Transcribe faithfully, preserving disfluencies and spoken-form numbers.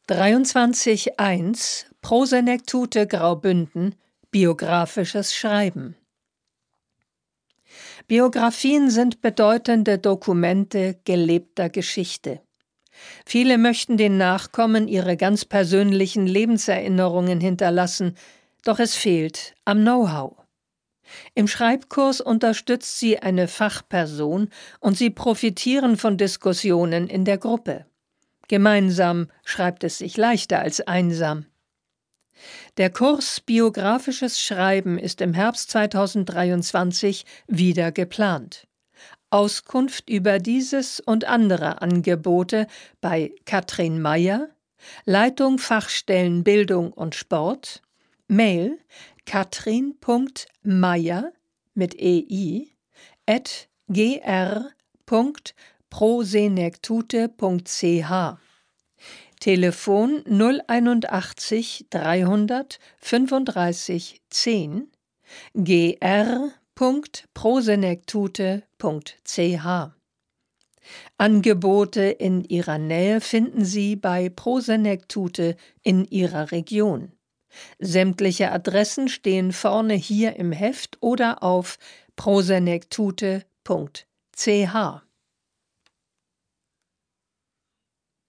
dreiundzwanzig eins Prosenektute Graubünden Biografisches Schreiben. Biografien sind bedeutende Dokumente gelebter Geschichte. Viele möchten den Nachkommen ihre ganz persönlichen Lebenserinnerungen hinterlassen, doch es fehlt am Know-how. Im Schreibkurs unterstützt sie eine Fachperson und sie profitieren von Diskussionen in der Gruppe. Gemeinsam schreibt es sich leichter als einsam. Der Kurs Biografisches Schreiben ist im Herbst zweitausenddreiundzwanzig wieder geplant. Auskunft über dieses und andere Angebote bei Katrin Meyer, Leitung Fachstellen Bildung und Sport, Mail katrin punkt meyer mit ei at g r punkt prosenektute punkt c h. Telefon null einundachtzig dreihundert fünfunddreißig zehn g r punkt prosenektute punkt c h. Angebote in Ihrer Nähe finden Sie bei Prosenektute in Ihrer Region. Sämtliche Adressen stehen vorne hier im Heft oder auf prosenektute punkt c h.